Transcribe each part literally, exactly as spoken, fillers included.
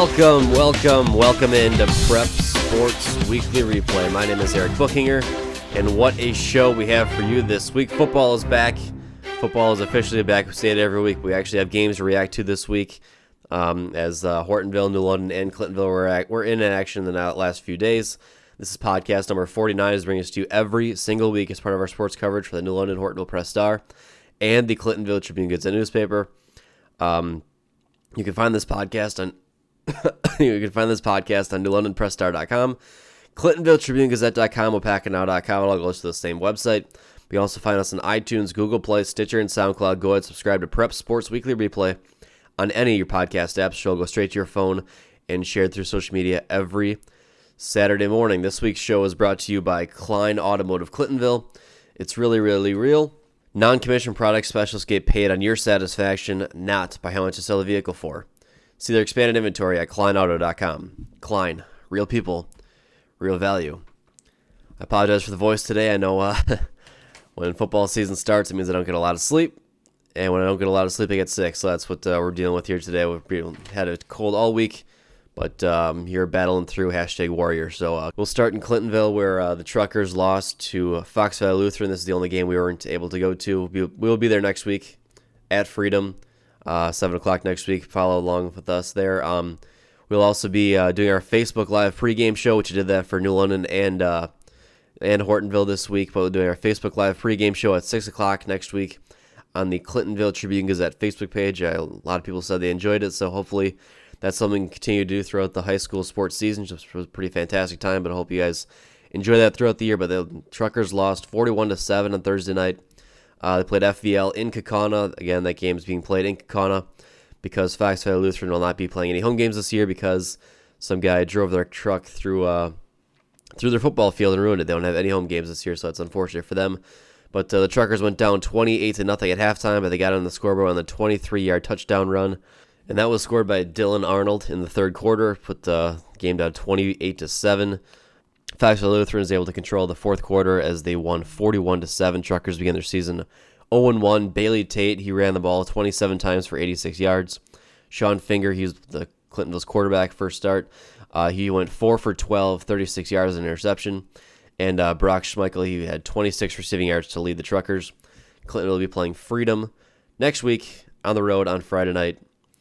Welcome, welcome, welcome into Prep Sports Weekly Replay. My name is Eric Bookinger, and what a show we have for you this week. Football is back. Football is officially back. We say it every week. We actually have games to react to this week, um, as uh, Hortonville, New London, and Clintonville were, at, were in action in the last few days. This is podcast number forty-nine. Is bringing us to you every single week as part of our sports coverage for the New London Hortonville Press Star and the Clintonville Tribune Gazette newspaper. Um, you can find this podcast on you can find this podcast on new london press star dot com, clintonville tribune gazette dot com, wapakinow dot com. It all goes to the same website. You can also find us on iTunes, Google Play, Stitcher, and SoundCloud. Go ahead and subscribe to Prep Sports Weekly Replay on any of your podcast apps. Show will go straight to your phone and shared through social media every Saturday morning. This week's show is brought to you by Klein Automotive Clintonville. It's really, really real. Non-commissioned product specialists get paid on your satisfaction, not by how much to sell the vehicle for. See their expanded inventory at klein auto dot com. Klein, real people, real value. I apologize for the voice today. I know uh, when football season starts, it means I don't get a lot of sleep. And when I don't get a lot of sleep, I get sick. So that's what uh, we're dealing with here today. We've had a cold all week, but um, here battling through hashtag warrior. So uh, we'll start in Clintonville, where uh, the Truckers lost to Fox Valley Lutheran. This is the only game we weren't able to go to. We'll be, we'll be there next week at Freedom. Uh, seven o'clock next week. Follow along with us there. Um, we'll also be uh, doing our Facebook Live pregame show, which we did that for New London and uh, and Hortonville this week. But we're doing our Facebook Live pregame show at six o'clock next week on the Clintonville Tribune Gazette Facebook page. Uh, a lot of people said they enjoyed it, so hopefully that's something we can continue to do throughout the high school sports season. It was a pretty fantastic time, but I hope you guys enjoy that throughout the year. But the Truckers lost forty-one to seven on Thursday night. Uh, they played F V L in Kaukauna. Again, that game is being played in Kaukauna because Fox Valley Lutheran will not be playing any home games this year because some guy drove their truck through uh, through their football field and ruined it. They don't have any home games this year, so that's unfortunate for them. But uh, the Truckers went down twenty-eight to nothing at halftime, but they got on the scoreboard on the twenty-three-yard touchdown run, and that was scored by Dylan Arnold in the third quarter. Put the game down twenty-eight to seven. Fox Valley Lutheran was able to control the fourth quarter as they won forty-one to seven. Truckers began their season oh and one. Bailey Tate, he ran the ball twenty-seven times for eighty-six yards. Sean Finger, he was the Clintonville's quarterback first start. Uh, he went four for twelve, thirty-six yards and an interception. And uh, Brock Schmeichel, he had twenty-six receiving yards to lead the Truckers. Clintonville will be playing Freedom next week on the road on Friday night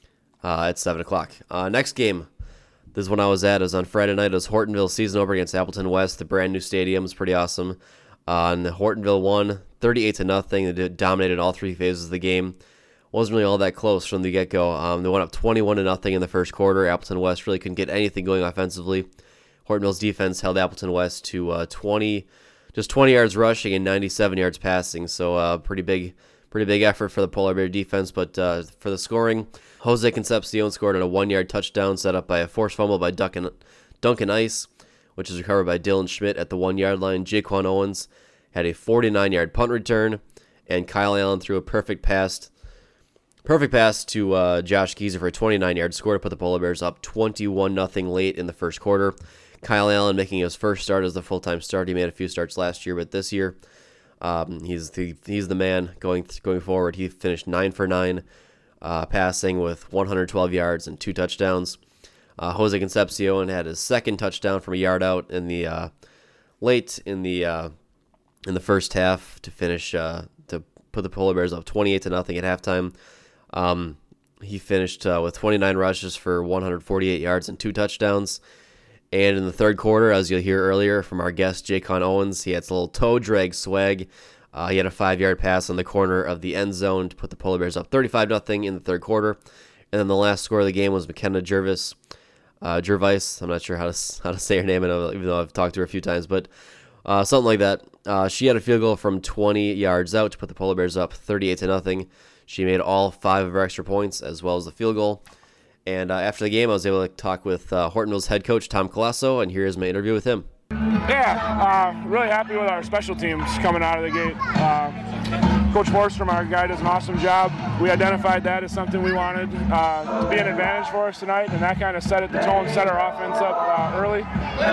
uh, at seven o'clock. Uh, next game. This is when I was at. It was on Friday night. It was Hortonville season opener against Appleton West. The brand new stadium was pretty awesome. Uh, and Hortonville won thirty-eight to nothing. They dominated all three phases of the game. Wasn't really all that close from the get-go. Um, they went up twenty-one to nothing in the first quarter. Appleton West really couldn't get anything going offensively. Hortonville's defense held Appleton West to uh, twenty, just twenty yards rushing and ninety-seven yards passing. So uh, pretty big, pretty big effort for the Polar Bear defense. But uh, for the scoring, Jose Concepcion scored on a one-yard touchdown set up by a forced fumble by Duncan, Duncan Ice, which is recovered by Dylan Schmidt at the one-yard line. Jaquan Owens had a forty-nine-yard punt return, and Kyle Allen threw a perfect pass, perfect pass to uh, Josh Geezer for a twenty-nine-yard score to put the Polar Bears up twenty-one nothing late in the first quarter. Kyle Allen making his first start as the full-time starter. He made a few starts last year, but this year um, he's the he's the man going going forward. He finished nine for nine. Uh, passing with one hundred twelve yards and two touchdowns. Uh, Jose Concepcion had his second touchdown from a yard out in the uh, late in the uh, in the first half to finish uh, to put the Polar Bears up twenty-eight to nothing at halftime. Um, he finished uh, with twenty-nine rushes for one hundred forty-eight yards and two touchdowns. And in the third quarter, as you'll hear earlier from our guest Jaquan Owens, he had a little toe drag swag. Uh, he had a five-yard pass on the corner of the end zone to put the Polar Bears up thirty-five nothing in the third quarter. And then the last score of the game was McKenna Jervis. Uh, Gervais, I'm not sure how to how to say her name, even though I've talked to her a few times, but uh, something like that. Uh, she had a field goal from twenty yards out to put the Polar Bears up thirty-eight to nothing. She made all five of her extra points as well as the field goal. And uh, after the game, I was able to talk with uh, Hortonville's head coach, Tom Colasso, and here's my interview with him. Yeah, uh, really happy with our special teams coming out of the gate. Uh, Coach Forster, our guy, does an awesome job. We identified that as something we wanted uh, to be an advantage for us tonight, and that kind of set it the tone, set our offense up uh, early.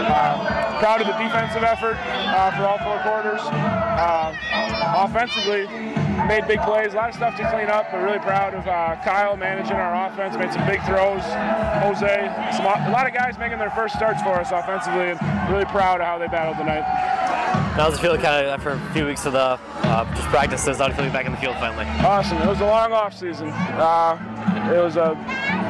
Uh, proud of the defensive effort uh, for all four quarters. Uh, offensively, made big plays. A lot of stuff to clean up, but really proud of uh, Kyle managing our offense. Made some big throws. Jose, some, a lot of guys making their first starts for us offensively, and really proud of how they battled tonight. How's it feel kind of after a few weeks of the uh, just practices? How do you feel back in the field finally? Awesome. It was a long off season. Uh, it was a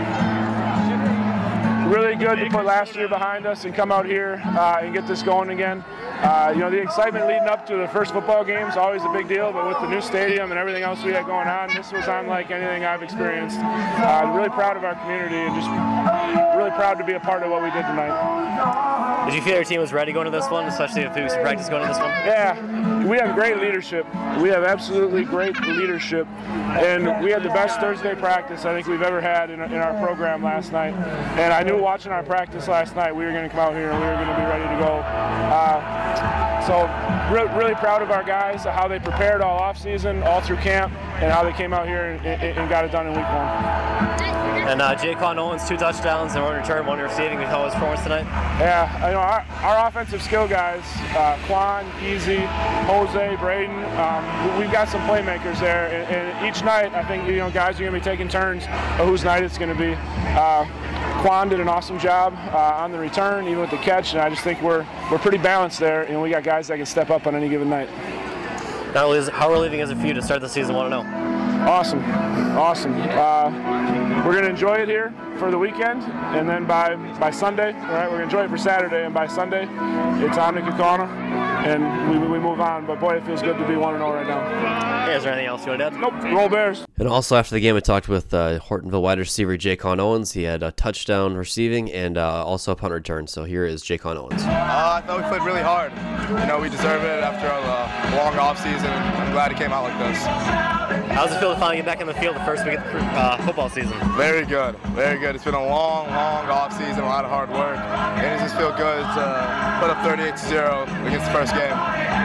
really good to put last year behind us and come out here uh, and get this going again. Uh, you know, the excitement leading up to the first football game is always a big deal, but with the new stadium and everything else we had going on, this was unlike anything I've experienced. Uh, really proud of our community and just really proud to be a part of what we did tonight. Did you feel your team was ready going to this one, especially a few weeks of practice going to this one? Yeah, we have great leadership. We have absolutely great leadership, and we had the best Thursday practice I think we've ever had in, in our program last night. And I knew watching our practice last night we were going to come out here and we were going to be ready to go. Uh, so re- really proud of our guys, how they prepared all off season, all through camp, and how they came out here and, and, and got it done in week one. And uh, Jaquan Owens, two touchdowns, and one return, one receiving. How was performance tonight? Yeah, I know our, our offensive skill guys, uh, Quan, Easy, Jose, Braden, um, we've got some playmakers there. And, and each night, I think you know guys are going to be taking turns of whose night it's going to be. Uh, Quan did an awesome job uh, on the return, even with the catch, and I just think we're we're pretty balanced there, and we got guys that can step up on any given night. Not only is, how relieving is it for you to start the season one and oh? Awesome, awesome. Uh, we're gonna enjoy it here for the weekend, and then by by Sunday, all right, we're gonna enjoy it for Saturday, and by Sunday, it's on to Kaukauna, and we, we move on. But boy, it feels good to be one and oh right now. Hey, is there anything else you want to add? Nope. Roll Bears. And also after the game, I talked with uh, Hortonville wide receiver Jaquan Owens. He had a touchdown receiving and uh, also a punt return. So here is Jaquan Owens. Uh, I thought we played really hard. You know, we deserve it after a long off season, and I'm glad it came out like this. How does it feel to finally get back in the field the first week of the uh, football season? Very good, very good. It's been a long, long off season, a lot of hard work, and it just feels good to put up thirty-eight to zero against the first game.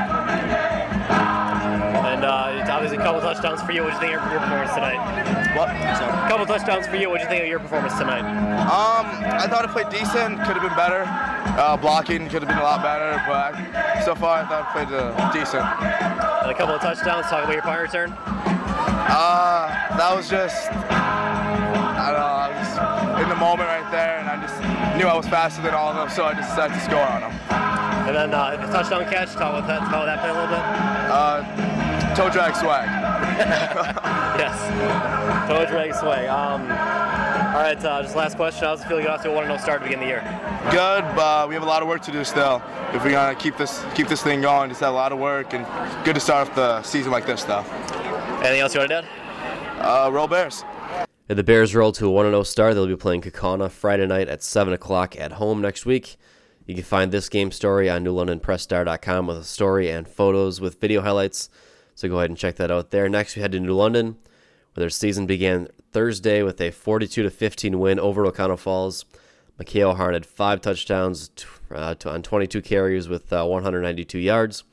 And uh, it's obviously a couple touchdowns for you. What do you think of your performance tonight? What? Sorry. A couple touchdowns for you. What do you think of your performance tonight? Um, I thought it played decent. Could have been better. Uh, blocking could have been a lot better, but so far I thought it played uh, decent. And a couple of touchdowns. Talk about your punt return. Uh, that was just, I don't know, I was in the moment right there, and I just knew I was faster than all of them, so I just decided to score on them. And then uh, the touchdown catch. Talk about that. Talk about that play a little bit. Uh, toe drag swag. Yes, toe drag swag. Um, all right, uh, just last question. How does it feel to get off to a one and oh start to begin the year? Good, but we have a lot of work to do still. If we're gonna keep this keep this thing going, just have a lot of work, and good to start off the season like this, though. Anything else you want to add? Uh, roll Bears. And the Bears roll to a one and oh start. They'll be playing Kaukauna Friday night at seven o'clock at home next week. You can find this game story on new london press star dot com with a story and photos with video highlights. So go ahead and check that out there. Next, we head to New London, where their season began Thursday with a forty-two to fifteen win over Oconto Falls. Mikhail Harn had five touchdowns uh, on twenty-two carries with uh, one hundred ninety-two yards.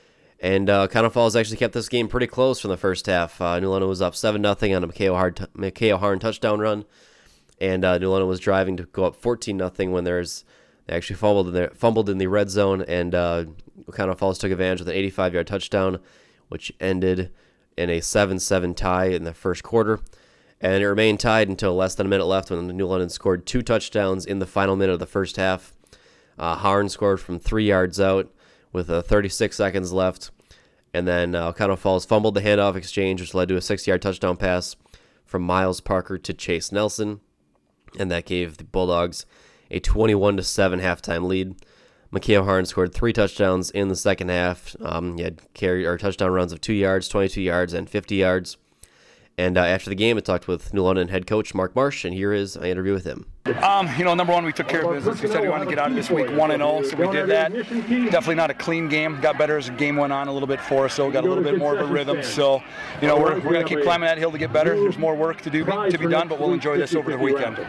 And uh, Oconto Falls actually kept this game pretty close from the first half. Uh, New London was up seven nothing on a Mikhail Harn, t- Mikhail Harn touchdown run. And uh, New London was driving to go up fourteen nothing when there's they actually fumbled in, their, fumbled in the red zone. And uh, Oconto Falls took advantage with an eighty-five yard touchdown, which ended in a seven seven tie in the first quarter. And it remained tied until less than a minute left when New London scored two touchdowns in the final minute of the first half. Uh, Harn scored from three yards out with uh, thirty-six seconds left. And then uh, Oconto Falls fumbled the handoff exchange, which led to a six-yard touchdown pass from Miles Parker to Chase Nelson. And that gave the Bulldogs a twenty-one to seven halftime lead. Mikhail Harn scored three touchdowns in the second half. Um, he had carry or touchdown runs of two yards, twenty-two yards, and fifty yards. And uh, after the game, I talked with New London head coach Mark Marsh, and here is my interview with him. Um, you know, number one, we took care of business. We said we wanted to get out of this week one and oh, so we did that. Definitely not a clean game. Got better as the game went on a little bit for us, so got a little bit more of a rhythm. So, you know, we're, we're going to keep climbing that hill to get better. There's more work to do to be done, but we'll enjoy this over the weekend.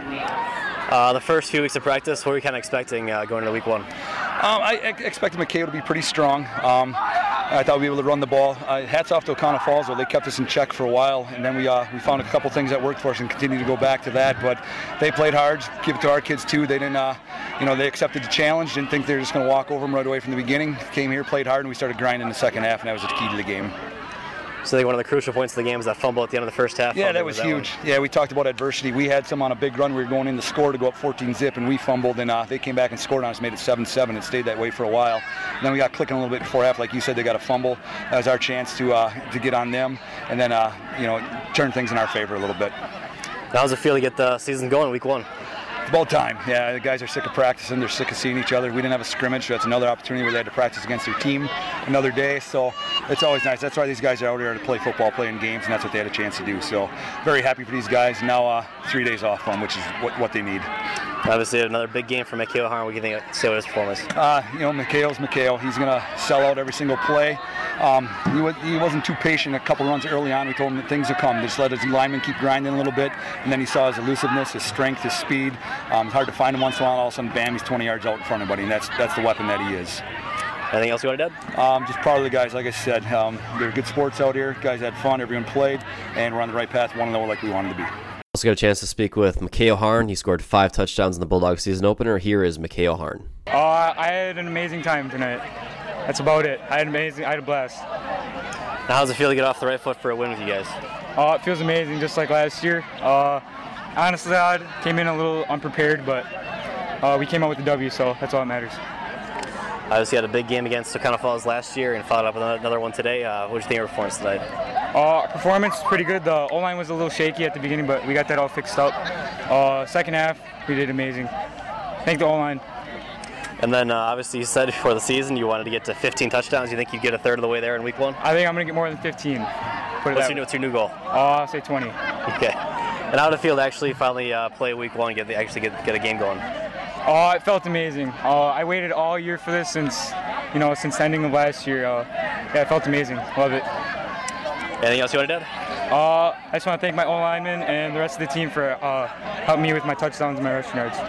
Uh, the first few weeks of practice, what were you kind of expecting uh, going into week one? Um, I ex- expected McKay to be pretty strong. Um, I thought we'd be able to run the ball. Uh, hats off to Oconto Falls, though. They kept us in check for a while, and then we uh, we found a couple things that worked for us and continue to go back to that. But they played hard. Give it to our kids, too. They didn't, uh, you know, they accepted the challenge. Didn't think they were just going to walk over them right away from the beginning. Came here, played hard, and we started grinding in the second half, and that was the key to the game. So I think one of the crucial points of the game is that fumble at the end of the first half. Yeah, that was, was that huge. One. Yeah, we talked about adversity. We had some on a big run. We were going in to score to go up fourteen zip, and we fumbled, and uh, they came back and scored on us, made it seven seven, and stayed that way for a while. And then we got clicking a little bit before half. Like you said, they got a fumble. That was our chance to uh, to get on them, and then uh, you know turn things in our favor a little bit. How does it feel to get the season going week one? It's about time. Yeah, the guys are sick of practicing. They're sick of seeing each other. We didn't have a scrimmage, so that's another opportunity where they had to practice against their team another day. So it's always nice. That's why these guys are out here to play football, playing games, and that's what they had a chance to do. So very happy for these guys. Now uh, three days off from, which is what, what they need. Obviously, another big game for Mikhail Harn. What do you think of Steelers' performance? Uh, you know, Mikhail's Mikhail. He's going to sell out every single play. Um, he, was, he wasn't too patient a couple runs early on. We told him that things would come. Just let his linemen keep grinding a little bit, and then he saw his elusiveness, his strength, his speed. Um, it's hard to find him once in a while. All of a sudden, bam, he's twenty yards out in front of everybody, and that's that's the weapon that he is. Anything else you want to add? Um, just proud of the guys. Like I said, um, they're good sports out here. Guys had fun. Everyone played, and we're on the right path. One and zero like we wanted to be. Also got a chance to speak with Mikhail Harn. He scored five touchdowns in the Bulldogs season opener. Here is Mikhail Harn. Uh, I had an amazing time tonight. That's about it. I had amazing. I had a blast. Now, how does it feel to get off the right foot for a win with you guys? Uh, it feels amazing, just like last year. Uh, honestly, I came in a little unprepared, but uh, we came out with the W, so that's all that matters. Obviously, you had a big game against Tocano Falls last year and followed up with another one today. Uh, what did you think of your performance tonight? Uh, performance was pretty good. The O-line was a little shaky at the beginning, but we got that all fixed up. Uh, second half, we did amazing. Thank the O-line. And then, uh, obviously, you said before the season you wanted to get to fifteen touchdowns. You think you'd get a third of the way there in week one? I think I'm going to get more than fifteen. Put it what's, that your, what's your new goal? Uh, I'll say twenty. Okay. And how did it feel to actually finally uh, play week one and get the, actually get, get a game going? Oh, it felt amazing. Uh, I waited all year for this since, you know, since the ending of last year. Uh, yeah, it felt amazing. Love it. Anything else you want to add? Uh, I just want to thank my O-linemen and the rest of the team for uh, helping me with my touchdowns and my rushing yards.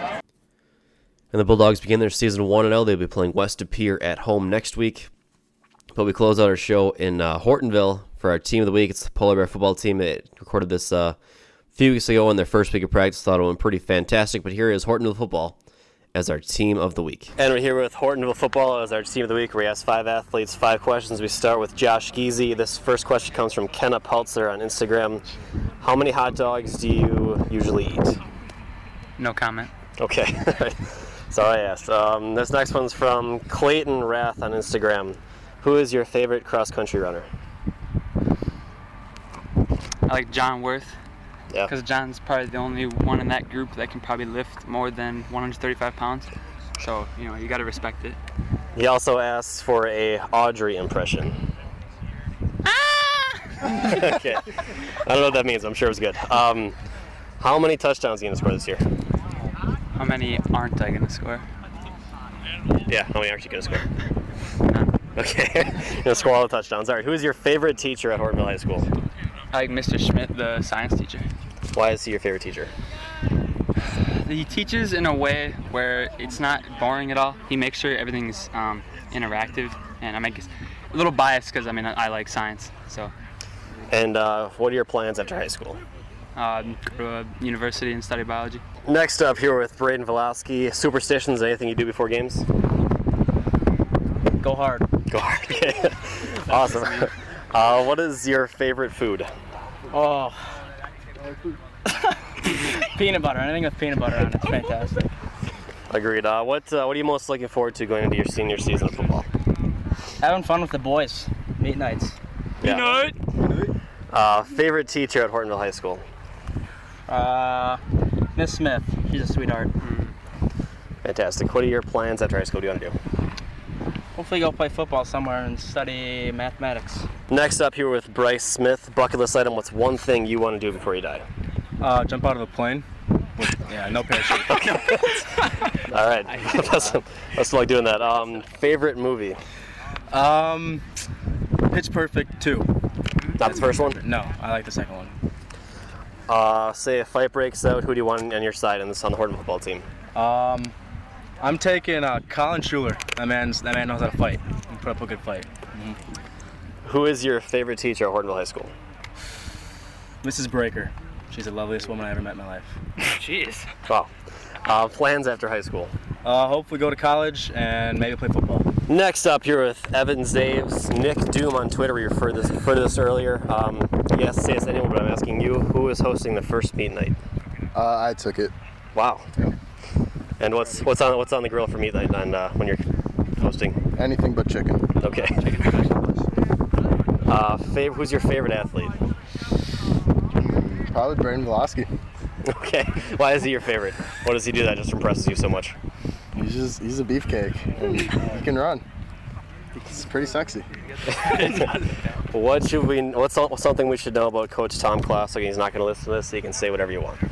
And the Bulldogs begin their season one and oh. They'll be playing West De Pere at home next week. But we close out our show in uh, Hortonville for our team of the week. It's the Polar Bear football team. They recorded this uh, a few weeks ago in their first week of practice. Thought it went pretty fantastic. But here is Hortonville football as our team of the week. And we're here with Hortonville football as our team of the week. We ask five athletes five questions. We start with Josh Geezy. This first question comes from Kenna Peltzer on Instagram. How many hot dogs do you usually eat? No comment. Okay. Sorry I asked. Um, this next one's from Clayton Rath on Instagram. Who is your favorite cross-country runner? I like John Worth. Yeah. Because John's probably the only one in that group that can probably lift more than one hundred thirty-five pounds. So, you know, you got to respect it. He also asks for a Audrey impression. Ah! Okay. I don't know what that means. I'm sure it was good. Um, how many touchdowns are you going to score this year? How many aren't I going to score? Yeah, how many aren't you going to score? None. Okay. You're going to score all the touchdowns. All right, who is your favorite teacher at Hortonville High School? I like Mister Schmidt, the science teacher. Why is he your favorite teacher? He teaches in a way where it's not boring at all. He makes sure everything's um, interactive, and I make a little biased because I mean I, I like science. So. And uh, what are your plans after high school? Uh, go to university and study biology. Next up here with Braden Velowski. Superstitions, anything you do before games? Go hard. Go hard. Okay. Awesome. Uh, what is your favorite food? Oh. Peanut butter. Anything with peanut butter on it. It's fantastic. Agreed. Uh, what uh, What are you most looking forward to going into your senior season of football? Having fun with the boys. Meet nights. Yeah. Meet night. Uh, favorite teacher at Hortonville High School? Uh, Miss Smith. She's a sweetheart. Mm. Fantastic. What are your plans after high school? What do you want to do? Hopefully go play football somewhere and study mathematics. Next up here with Bryce Smith. Bucket list item. What's one thing you want to do before you die? Uh, jump out of a plane. With, yeah, no parachute. Okay. All right. Best of luck doing that. Um, favorite movie? Um, Pitch Perfect two. Not the first one? No, I like the second one. Uh, say a fight breaks out. Who do you want on your side on this on the Hortonville football team? Um, I'm taking uh, Colin Schuler. That man's that man knows how to fight. He put up a good fight. Mm-hmm. Who is your favorite teacher at Hortonville High School? Missus Breaker. She's the loveliest woman I ever met in my life. Jeez. Wow. Uh, plans after high school? Uh, hopefully go to college and maybe play football. Next up, here with Evans Daves, Nick Doom on Twitter. We referred this referred to this earlier. Um, he has to say this anyway, but I'm asking you, who is hosting the first meet night? Uh, I took it. Wow. Yeah. And what's what's on what's on the grill for meat night on, uh, when you're hosting? Anything but chicken. Okay. Uh, fav- who's your favorite athlete? Probably Brandon Velosky. Okay. Why is he your favorite? What does he do that just impresses you so much? He's just he's a beefcake and he can run. It's pretty sexy. What should we? What's something we should know about Coach Tom Classic? He's not going to listen to this, so you can say whatever you want.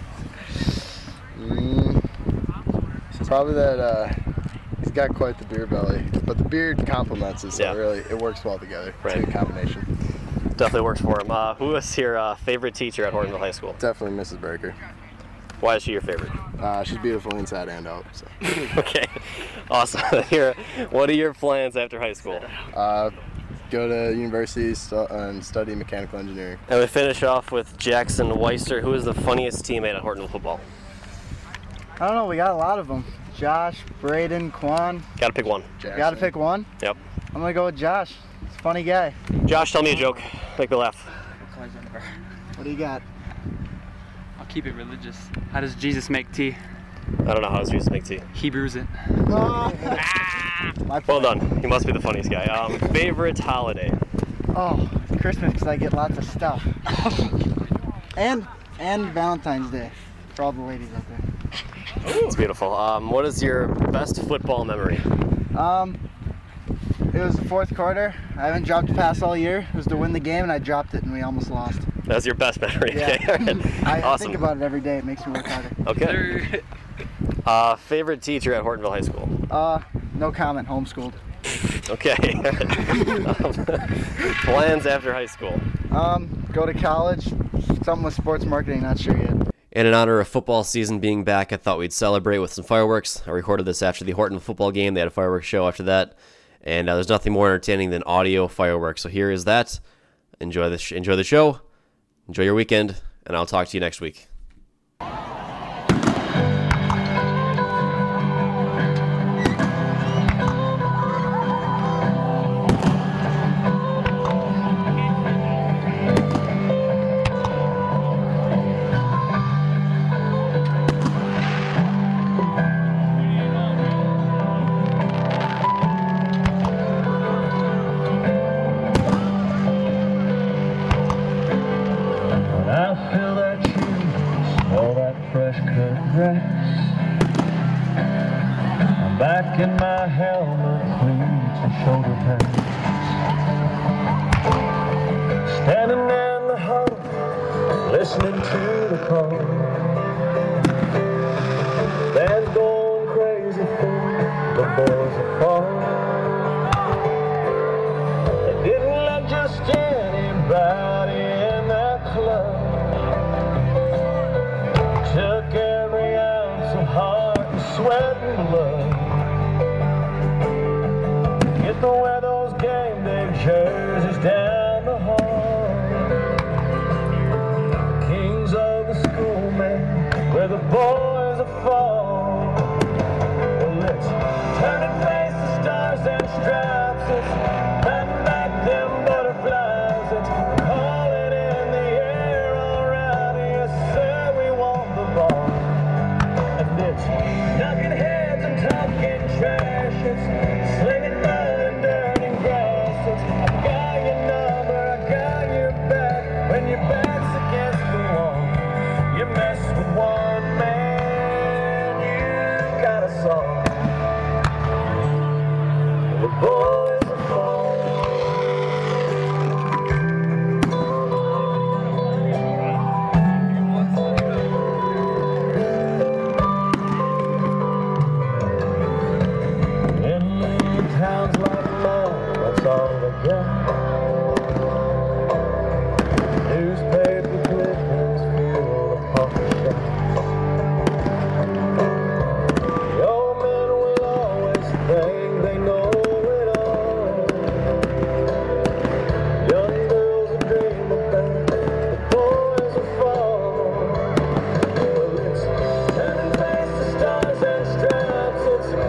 Mm, probably that uh, he's got quite the beer belly, but the beard complements it, so Yeah. it really it works well together. Right. It's a good combination. Definitely works for him. Uh, who is your uh, favorite teacher at Hortonville High School? Definitely Missus Baker. Why is she your favorite? Uh, she's beautiful inside and out. So. Okay, awesome. Here, what are your plans after high school? Uh, go to university stu- and study mechanical engineering. And we finish off with Jackson Weister. Who is the funniest teammate at Hortonville football? I don't know, we got a lot of them. Josh, Braden, Quan. Got to pick one. Got to pick one? Yep. I'm going to go with Josh. He's a funny guy. Josh, tell me a joke. Make me laugh. What do you got? I'll keep it religious. How does Jesus make tea? I don't know how does Jesus make tea. He brews it. Oh. Well done. You must be the funniest guy. Um, favorite holiday? Oh, Christmas, because I get lots of stuff. and and Valentine's Day for all the ladies out there. It's beautiful. Um, what is your best football memory? Um, it was the fourth quarter. I haven't dropped a pass all year. It was to win the game, and I dropped it, and we almost lost. That's your best memory. Yeah. Okay. I, I Awesome. think about it every day. It makes me work harder. Okay. Uh, favorite teacher at Hortonville High School? Uh, no comment. Homeschooled. Okay. um, plans after high school? Um, go to college. Something with sports marketing. Not sure yet. And in honor of football season being back, I thought we'd celebrate with some fireworks. I recorded this after the Horton football game. They had a fireworks show after that. And uh, there's nothing more entertaining than audio fireworks. So here is that. Enjoy the, sh- enjoy the show. Enjoy your weekend. And I'll talk to you next week. I'm back in my helmet, cleats and shoulder pads. Standing in the huddle, listening to the call. Fans going crazy for the boys that fall. They didn't let just anybody in that club. Took every ounce of heart and sweat and blood. Get to wear those game day jerseys down the hall. Kings of the school, man, where the boys are fall. Well, let's turn and face the stars and stripes. Let's bend back them butterflies. Let's call it in the air, alright. Yes, sir, we want the ball. And it's knocking heads and talking trash. It's slinging mud and dirt and grass. It's I got your number, I got your back. When your back's against the wall, you mess with one man, you got us all. The boys are falling. In towns like mine, that's all they got. Newspaper clippings full of coffee shops. The old men will always think they know it all. Young girls will dream about the boys will fall. Well, it's turning face the stars and stripes. It's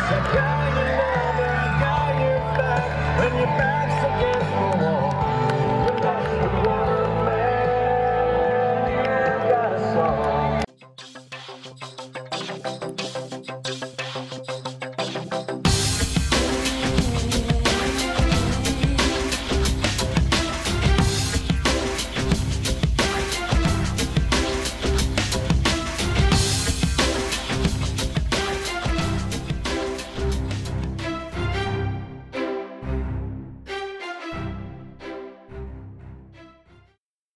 Sick of you.